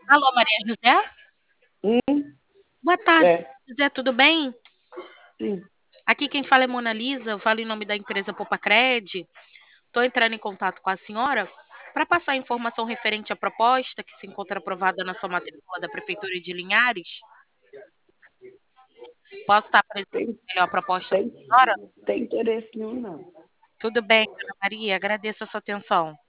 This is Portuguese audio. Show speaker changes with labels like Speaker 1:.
Speaker 1: Alô, Maria José?
Speaker 2: Hum,
Speaker 1: Boa tarde,
Speaker 2: é,
Speaker 1: José, tudo bem?
Speaker 2: sim,
Speaker 1: Aqui quem fala é Mona Lisa, eu falo em nome da empresa Popacred. Estou entrando em contato com a senhora para passar informação referente à proposta que se encontra aprovada na sua matrícula da Prefeitura de Linhares. Posso estar apresentando
Speaker 2: tem,
Speaker 1: melhor a proposta para
Speaker 2: tem,
Speaker 1: a senhora?
Speaker 2: tem interesse nenhum, não.
Speaker 1: Tudo bem, Ana Maria, agradeço a sua atenção.